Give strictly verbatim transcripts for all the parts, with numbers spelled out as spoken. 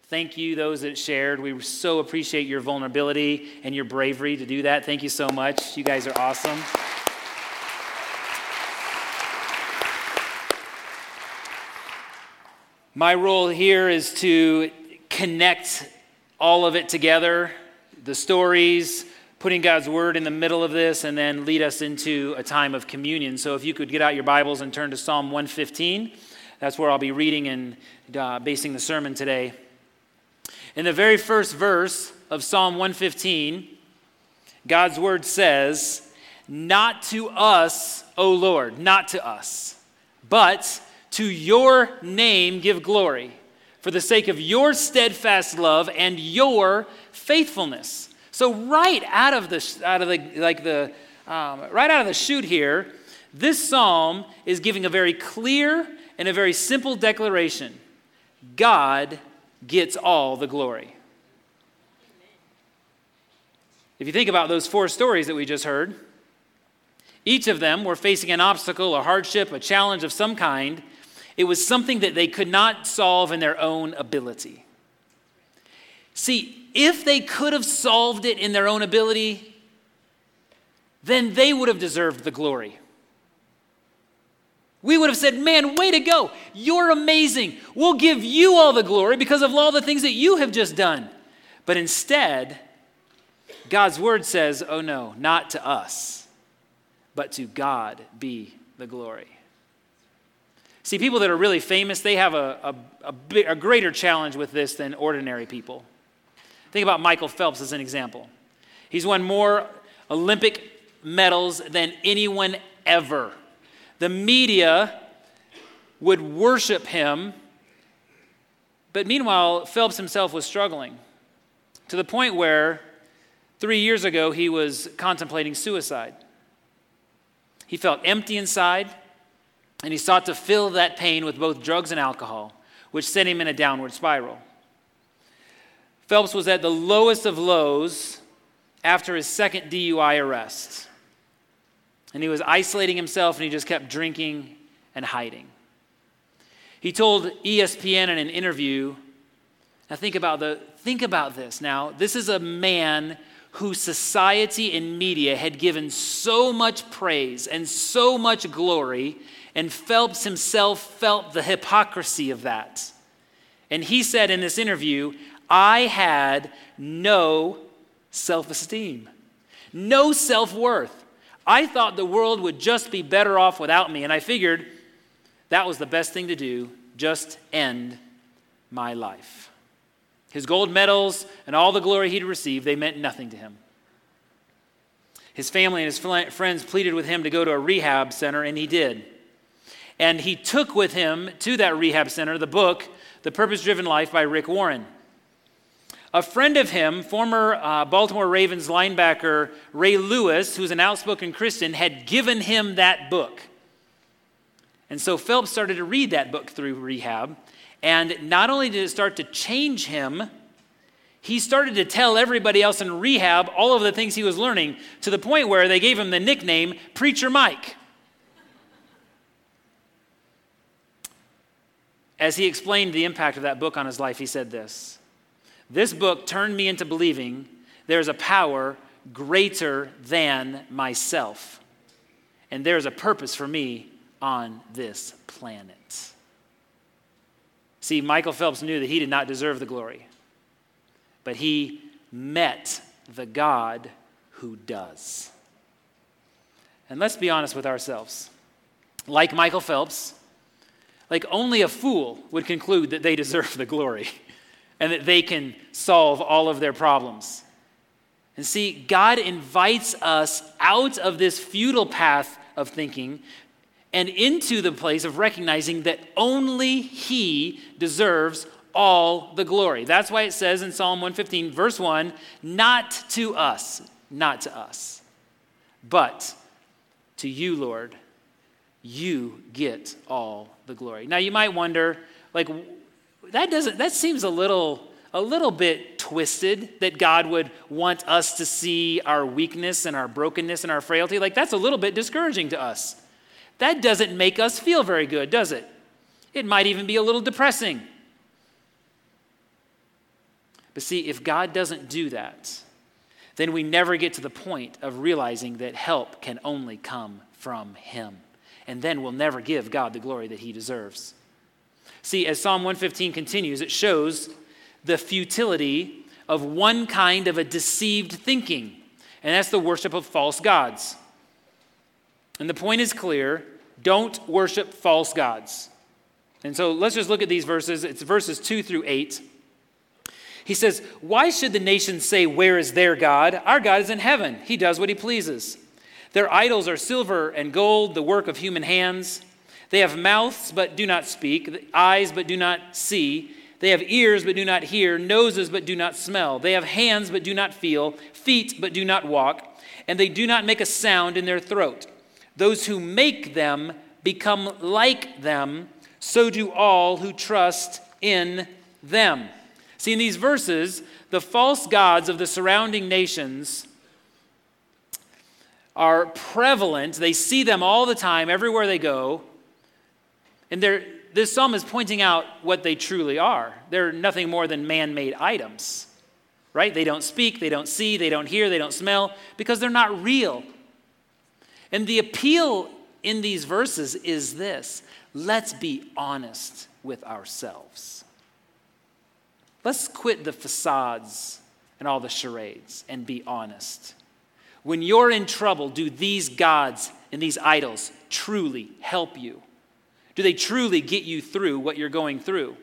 Thank you, those that shared. We so appreciate your vulnerability and your bravery to do that. Thank you so much. You guys are awesome. My role here is to connect all of it together, the stories, putting God's word in the middle of this, and then lead us into a time of communion. So if you could get out your Bibles and turn to Psalm one fifteen, that's where I'll be reading and uh, basing the sermon today. In the very first verse of Psalm one fifteen, God's word says, "Not to us, O Lord, not to us, but to your name give glory, for the sake of your steadfast love and your faithfulness." So right out of the out of the like the um, right out of the chute here, this psalm is giving a very clear and a very simple declaration: God gets all the glory. If you think about those four stories that we just heard, each of them were facing an obstacle, a hardship, a challenge of some kind. It was something that they could not solve in their own ability. See, if they could have solved it in their own ability, then they would have deserved the glory. We would have said, "Man, way to go. You're amazing. We'll give you all the glory because of all the things that you have just done." But instead, God's word says, "Oh no, not to us, but to God be the glory." See, people that are really famous, they have a, a, a, big, a greater challenge with this than ordinary people. Think about Michael Phelps as an example. He's won more Olympic medals than anyone ever. The media would worship him, but meanwhile, Phelps himself was struggling to the point where three years ago he was contemplating suicide. He felt empty inside, and he sought to fill that pain with both drugs and alcohol, which sent him in a downward spiral. Phelps was at the lowest of lows after his second D U I arrest. And he was isolating himself, and he just kept drinking and hiding. He told E S P N in an interview, now think about the think about this now. This is a man who society and media had given so much praise and so much glory, and Phelps himself felt the hypocrisy of that. And he said in this interview, "I had no self-esteem, no self-worth. I thought the world would just be better off without me, and I figured that was the best thing to do, just end my life." His gold medals and all the glory he'd received, they meant nothing to him. His family and his friends pleaded with him to go to a rehab center, and he did. And he took with him to that rehab center the book, The Purpose-Driven Life by Rick Warren. A friend of him, former uh, Baltimore Ravens linebacker Ray Lewis, who's an outspoken Christian, had given him that book. And so Phelps started to read that book through rehab. And not only did it start to change him, he started to tell everybody else in rehab all of the things he was learning, to the point where they gave him the nickname Preacher Mike. As he explained the impact of that book on his life, he said this: "This book turned me into believing there's a power greater than myself, and there's a purpose for me on this planet." See, Michael Phelps knew that he did not deserve the glory, but he met the God who does. And let's be honest with ourselves. Like Michael Phelps, like only a fool would conclude that they deserve the glory and that they can solve all of their problems. And see, God invites us out of this futile path of thinking and into the place of recognizing that only He deserves all the glory. That's why it says in Psalm one fifteen, verse one, "Not to us, not to us, but to you, Lord, you get all the glory." Now you might wonder, like, that doesn't, that seems a little, a little bit twisted, that God would want us to see our weakness and our brokenness and our frailty. Like, that's a little bit discouraging to us. That doesn't make us feel very good, does it? It might even be a little depressing. But see, if God doesn't do that, then we never get to the point of realizing that help can only come from him. And then we'll never give God the glory that he deserves. See, as Psalm one fifteen continues, it shows the futility of one kind of a deceived thinking, and that's the worship of false gods. And the point is clear: don't worship false gods. And so let's just look at these verses. It's verses two through eight. He says, "Why should the nations say, 'Where is their God?' Our God is in heaven. He does what he pleases. Their idols are silver and gold, the work of human hands. They have mouths but do not speak, eyes but do not see. They have ears but do not hear, noses but do not smell. They have hands but do not feel, feet but do not walk, and they do not make a sound in their throat. Those who make them become like them, so do all who trust in them." See, in these verses, the false gods of the surrounding nations are prevalent. They see them all the time, everywhere they go. And this psalm is pointing out what they truly are. They're nothing more than man-made items, right? They don't speak, they don't see, they don't hear, they don't smell, because they're not real. And the appeal in these verses is this: let's be honest with ourselves. Let's quit the facades and all the charades and be honest. When you're in trouble, do these gods and these idols truly help you? Do they truly get you through what you're going through?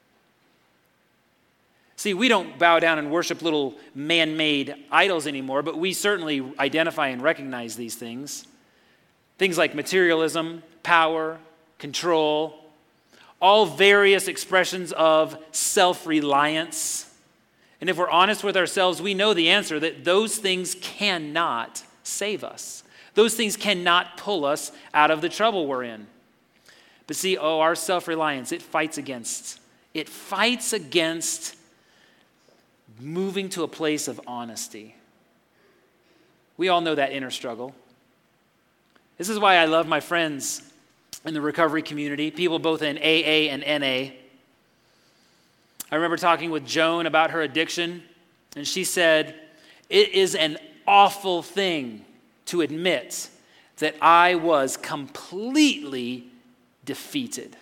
See, we don't bow down and worship little man-made idols anymore, but we certainly identify and recognize these things. Things like materialism, power, control, all various expressions of self-reliance. And if we're honest with ourselves, we know the answer, that those things cannot save us. Those things cannot pull us out of the trouble we're in. But see, oh, our self-reliance, it fights against, it fights against moving to a place of honesty. We all know that inner struggle. This is why I love my friends in the recovery community, people both in A A and N A. I remember talking with Joan about her addiction, and she said, "It is an awful thing to admit that I was completely defeated.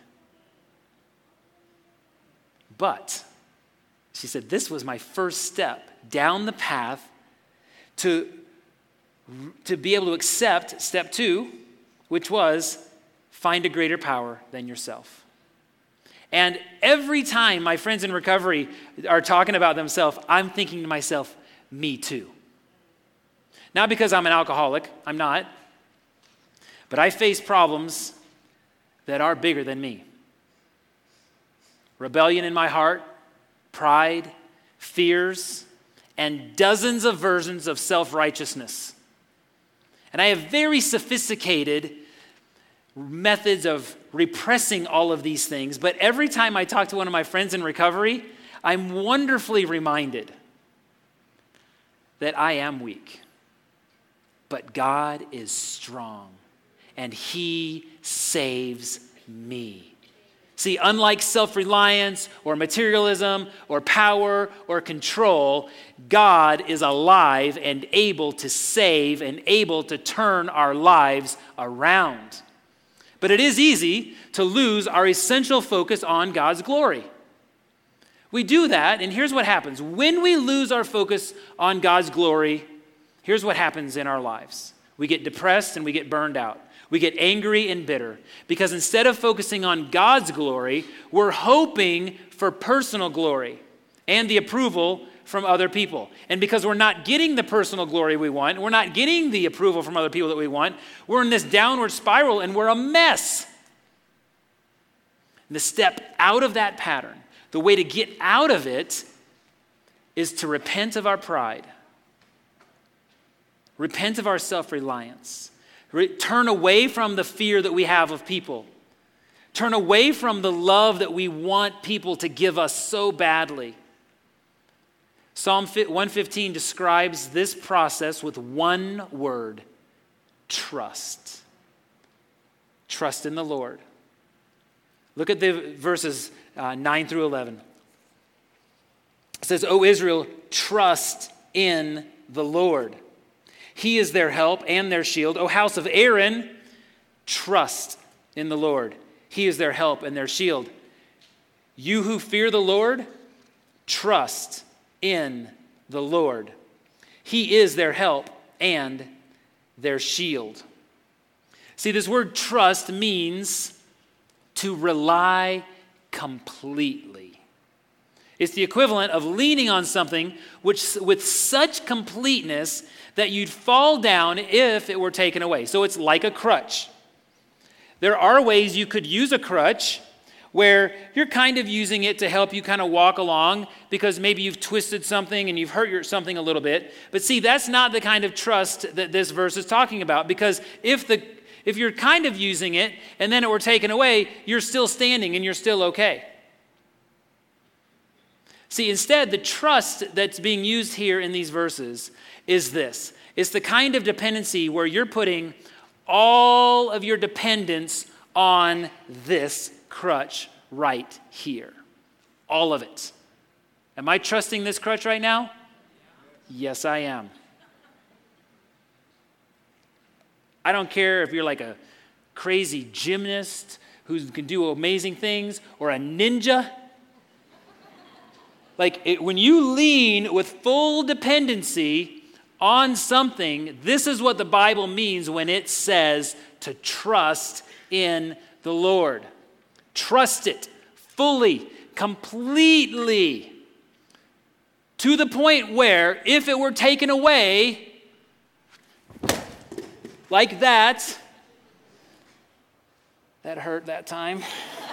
But," she said, "this was my first step down the path to, to be able to accept step two, which was find a greater power than yourself." And every time my friends in recovery are talking about themselves, I'm thinking to myself, me too. Not because I'm an alcoholic, I'm not. But I face problems that are bigger than me. Rebellion in my heart, pride, fears, and dozens of versions of self-righteousness. And I have very sophisticated methods of repressing all of these things, but every time I talk to one of my friends in recovery, I'm wonderfully reminded that I am weak, but God is strong, and he saves me. See, unlike self-reliance or materialism or power or control, God is alive and able to save and able to turn our lives around. But it is easy to lose our essential focus on God's glory. We do that, and here's what happens. When we lose our focus on God's glory, here's what happens in our lives. We get depressed and we get burned out. We get angry and bitter because instead of focusing on God's glory, we're hoping for personal glory and the approval from other people. And because we're not getting the personal glory we want, we're not getting the approval from other people that we want, we're in this downward spiral and we're a mess. And the step out of that pattern, the way to get out of it, is to repent of our pride. Repent of our self-reliance. Re- turn away from the fear that we have of people. Turn away from the love that we want people to give us so badly. Psalm one fifteen describes this process with one word: trust. Trust in the Lord. Look at the verses uh, nine through eleven. It says, O Israel, trust in the Lord. He is their help and their shield. O house of Aaron, trust in the Lord. He is their help and their shield. You who fear the Lord, trust in the Lord. He is their help and their shield. See, this word trust means to rely completely. It's the equivalent of leaning on something which, with such completeness that you'd fall down if it were taken away. So it's like a crutch. There are ways you could use a crutch where you're kind of using it to help you kind of walk along because maybe you've twisted something and you've hurt your, something a little bit. But see, that's not the kind of trust that this verse is talking about, because if the if you're kind of using it and then it were taken away, you're still standing and you're still okay. See, instead, the trust that's being used here in these verses is this. It's the kind of dependency where you're putting all of your dependence on this crutch right here. All of it. Am I trusting this crutch right now? Yes, I am. I don't care if you're like a crazy gymnast who can do amazing things or a ninja. Like it, when you lean with full dependency on something, this is what the Bible means when it says to trust in the Lord. Trust it fully, completely, to the point where if it were taken away, like that, that hurt that time.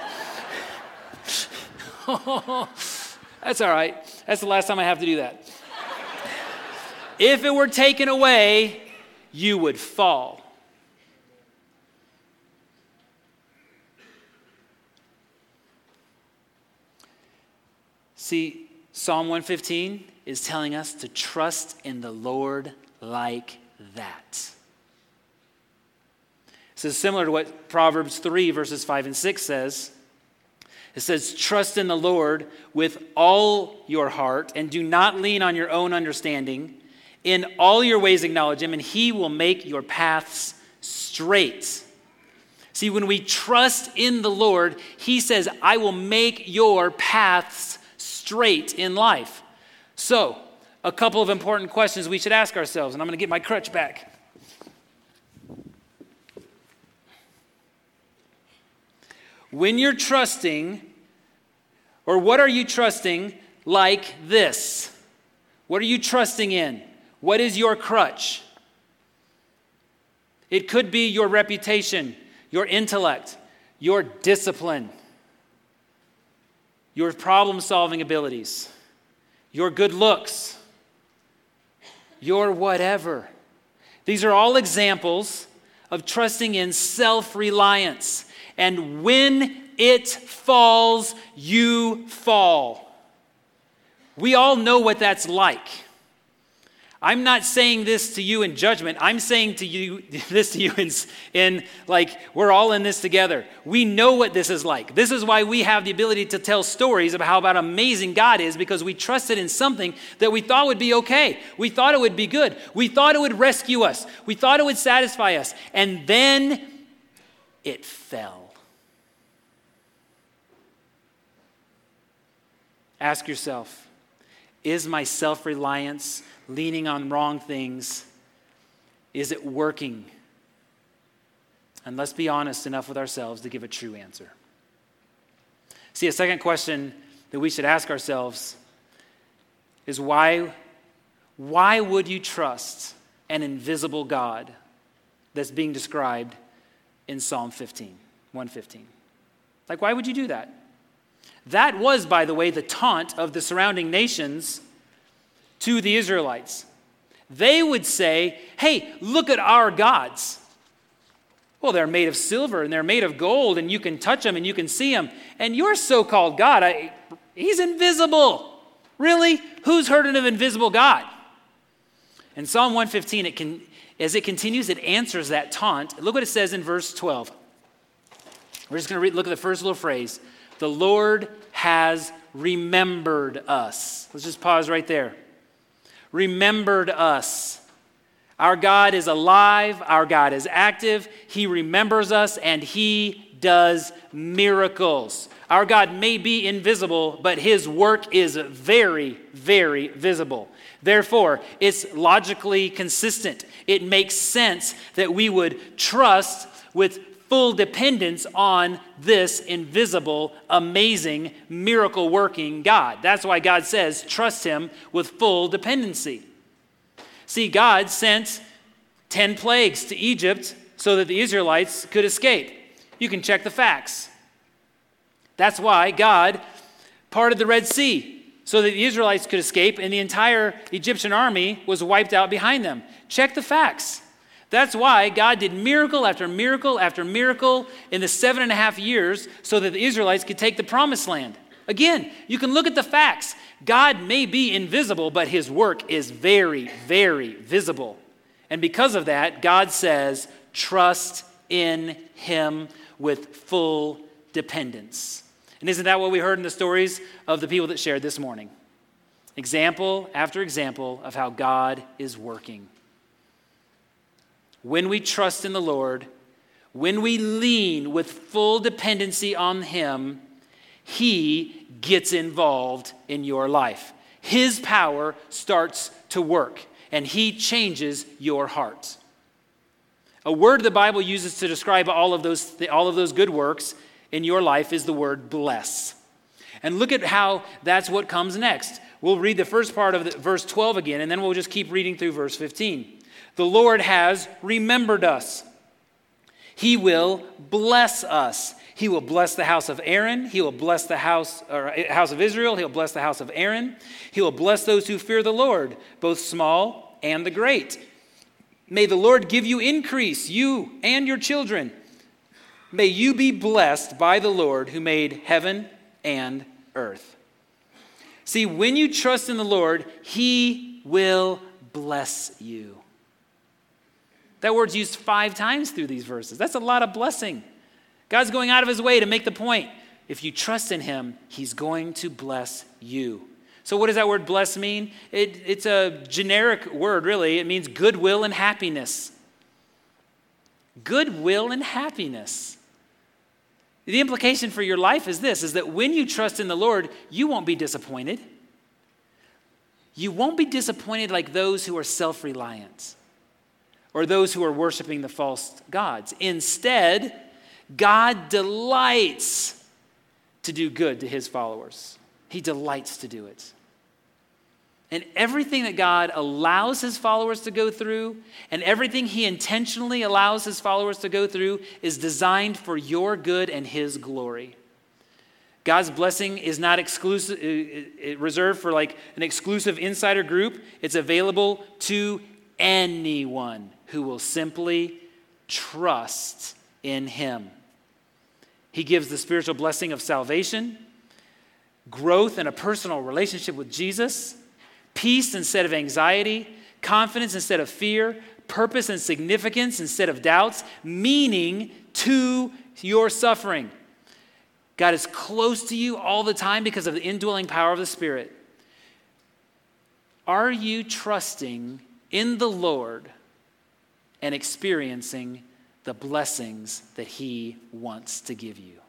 That's all right. That's the last time I have to do that. If it were taken away, you would fall. See, Psalm one fifteen is telling us to trust in the Lord like that. This is similar to what Proverbs three, verses five and six says. It says, trust in the Lord with all your heart and do not lean on your own understanding. In all your ways acknowledge him, and he will make your paths straight. See, when we trust in the Lord, he says, I will make your paths straight in life. So, a couple of important questions we should ask ourselves, and I'm going to get my crutch back. When you're trusting, or what are you trusting like this? What are you trusting in? What is your crutch? It could be your reputation, your intellect, your discipline, your problem-solving abilities, your good looks, your whatever. These are all examples of trusting in self-reliance. And when it falls, you fall. We all know what that's like. I'm not saying this to you in judgment. I'm saying to you this to you in, in like, we're all in this together. We know what this is like. This is why we have the ability to tell stories about how about amazing God is, because we trusted in something that we thought would be okay. We thought it would be good. We thought it would rescue us. We thought it would satisfy us. And then it fell. Ask yourself, is my self-reliance leaning on wrong things, is it working? And let's be honest enough with ourselves to give a true answer. See, a second question that we should ask ourselves is why, why would you trust an invisible God that's being described in Psalm fifteen, one fifteen? Like, why would you do that? That was, by the way, the taunt of the surrounding nations to the Israelites. They would say, hey, look at our gods. Well, they're made of silver and they're made of gold and you can touch them and you can see them. And your so-called God, I, he's invisible. Really? Who's heard of an invisible God? In Psalm one fifteen, it can, as it continues, it answers that taunt. Look what it says in verse twelve. We're just going to read, look at the first little phrase. The Lord has remembered us. Let's just pause right there. Remembered us. Our God is alive. Our God is active. He remembers us and he does miracles. Our God may be invisible, but his work is very, very visible. Therefore, it's logically consistent. It makes sense that we would trust with full dependence on this invisible, amazing, miracle-working God. That's why God says, trust him with full dependency. See, God sent ten plagues to Egypt so that the Israelites could escape. You can check the facts. That's why God parted the Red Sea so that the Israelites could escape and the entire Egyptian army was wiped out behind them. Check the facts. That's why God did miracle after miracle after miracle in the seven and a half years so that the Israelites could take the promised land. Again, you can look at the facts. God may be invisible, but his work is very, very visible. And because of that, God says, trust in him with full dependence. And isn't that what we heard in the stories of the people that shared this morning? Example after example of how God is working. When we trust in the Lord, when we lean with full dependency on him, he gets involved in your life. His power starts to work, and he changes your heart. A word the Bible uses to describe all of those, all of those good works in your life is the word bless. And look at how that's what comes next. We'll read the first part of the, verse twelve again, and then we'll just keep reading through verse fifteen. The Lord has remembered us. He will bless us. He will bless the house of Aaron. He will bless the house, or house of Israel. He'll bless the house of Aaron. He will bless those who fear the Lord, both small and the great. May the Lord give you increase, you and your children. May you be blessed by the Lord who made heaven and earth. See, when you trust in the Lord, he will bless you. That word's used five times through these verses. That's a lot of blessing. God's going out of his way to make the point. If you trust in him, he's going to bless you. So what does that word bless mean? It, it's a generic word, really. It means goodwill and happiness. Goodwill and happiness. The implication for your life is this, is that when you trust in the Lord, you won't be disappointed. You won't be disappointed like those who are self-reliant or those who are worshiping the false gods. Instead, God delights to do good to his followers. He delights to do it. And everything that God allows his followers to go through and everything he intentionally allows his followers to go through is designed for your good and his glory. God's blessing is not exclusive, reserved for like an exclusive insider group. It's available to anyone who will simply trust in him. He gives the spiritual blessing of salvation, growth in a personal relationship with Jesus, peace instead of anxiety, confidence instead of fear, purpose and significance instead of doubts, meaning to your suffering. God is close to you all the time because of the indwelling power of the Spirit. Are you trusting in the Lord and experiencing the blessings that he wants to give you?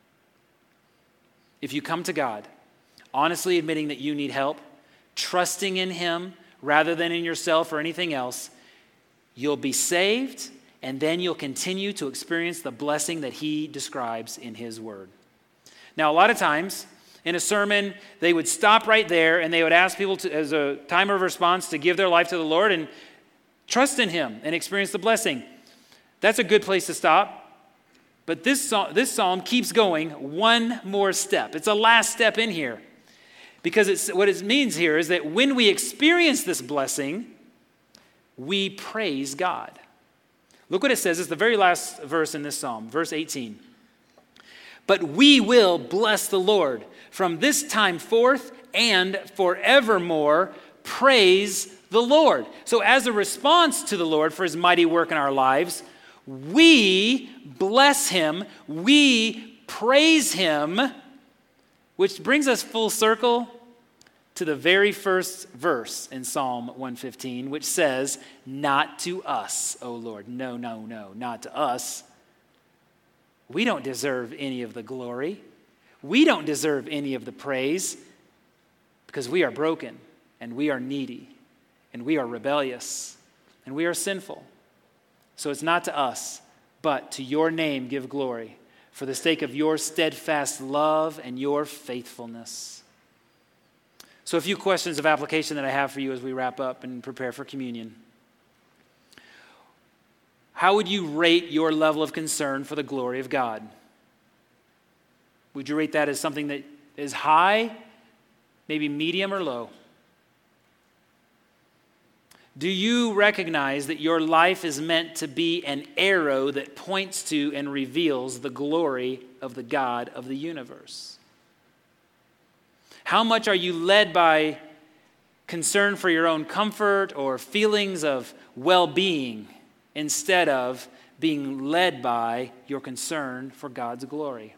If you come to God, honestly admitting that you need help, trusting in him rather than in yourself or anything else, you'll be saved, and then you'll continue to experience the blessing that he describes in his word. Now, a lot of times in a sermon, they would stop right there and they would ask people to, as a time of response, to give their life to the Lord and trust in him and experience the blessing. That's a good place to stop. But this psalm, this psalm keeps going one more step. It's a last step in here. Because it's, what it means here is that when we experience this blessing, we praise God. Look what it says. It's the very last verse in this psalm, verse eighteen. But we will bless the Lord from this time forth and forevermore. Praise the Lord. So as a response to the Lord for his mighty work in our lives, we bless him, we praise him Which brings us full circle to the very first verse in Psalm one fifteen, which says, "Not to us, O Lord." No, no, no, not to us. We don't deserve any of the glory. We don't deserve any of the praise because we are broken and we are needy and we are rebellious and we are sinful. So it's not to us, but to your name give glory for the sake of your steadfast love and your faithfulness. So a few questions of application that I have for you as we wrap up and prepare for communion. How would you rate your level of concern for the glory of God? Would you rate that as something that is high, maybe medium or low? Do you recognize that your life is meant to be an arrow that points to and reveals the glory of the God of the universe? How much are you led by concern for your own comfort or feelings of well-being instead of being led by your concern for God's glory?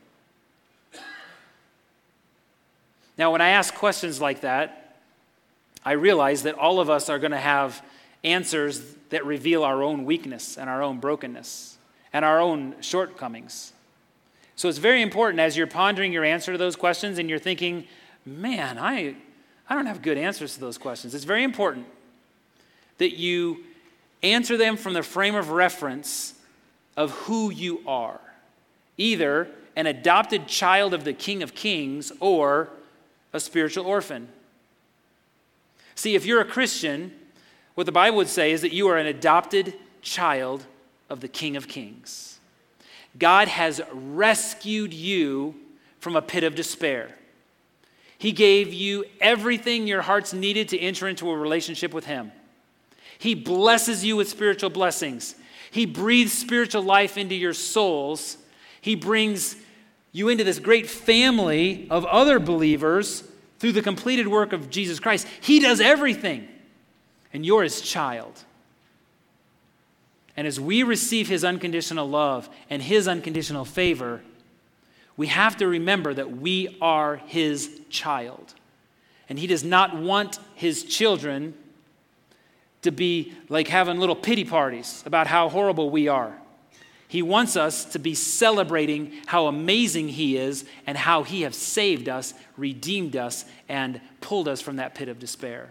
Now, when I ask questions like that, I realize that all of us are going to have answers that reveal our own weakness and our own brokenness and our own shortcomings. So it's very important as you're pondering your answer to those questions and you're thinking, man, I, I don't have good answers to those questions. It's very important that you answer them from the frame of reference of who you are, either an adopted child of the King of Kings or a spiritual orphan. See, if you're a Christian, what the Bible would say is that you are an adopted child of the King of Kings. God has rescued you from a pit of despair. He gave you everything your hearts needed to enter into a relationship with Him. He blesses you with spiritual blessings. He breathes spiritual life into your souls. He brings you into this great family of other believers through the completed work of Jesus Christ. He does everything, and you're His child. And as we receive His unconditional love and His unconditional favor, we have to remember that we are His child. And He does not want His children to be like having little pity parties about how horrible we are. He wants us to be celebrating how amazing He is and how He has saved us, redeemed us, and pulled us from that pit of despair.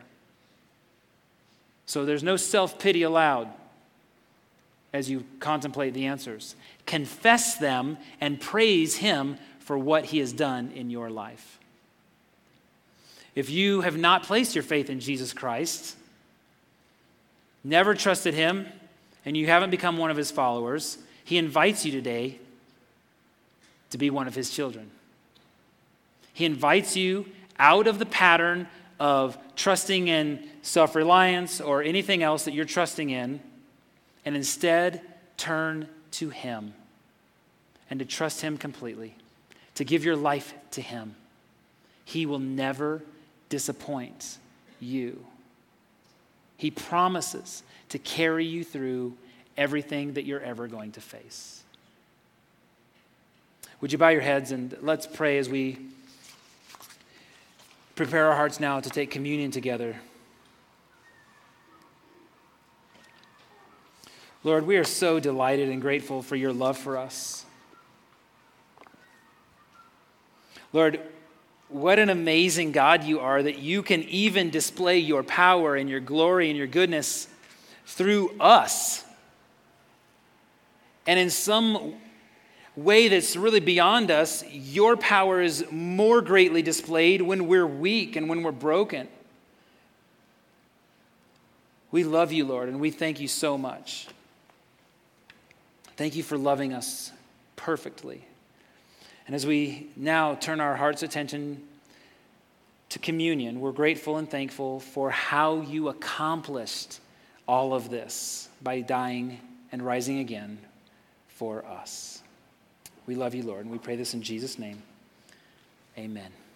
So there's no self-pity allowed as you contemplate the answers. Confess them and praise Him for what He has done in your life. If you have not placed your faith in Jesus Christ, never trusted Him, and you haven't become one of His followers, He invites you today to be one of His children. He invites you out of the pattern of trusting in self-reliance or anything else that you're trusting in, and instead turn to Him and to trust Him completely, to give your life to Him. He will never disappoint you. He promises to carry you through everything that you're ever going to face. Would you bow your heads and let's pray as we prepare our hearts now to take communion together. Lord, we are so delighted and grateful for your love for us. Lord, what an amazing God you are that you can even display your power and your glory and your goodness through us. And in some way that's really beyond us, your power is more greatly displayed when we're weak and when we're broken. We love you, Lord, and we thank you so much. Thank you for loving us perfectly. And as we now turn our heart's attention to communion, we're grateful and thankful for how you accomplished all of this by dying and rising again for us. We love you, Lord, and we pray this in Jesus' name. Amen.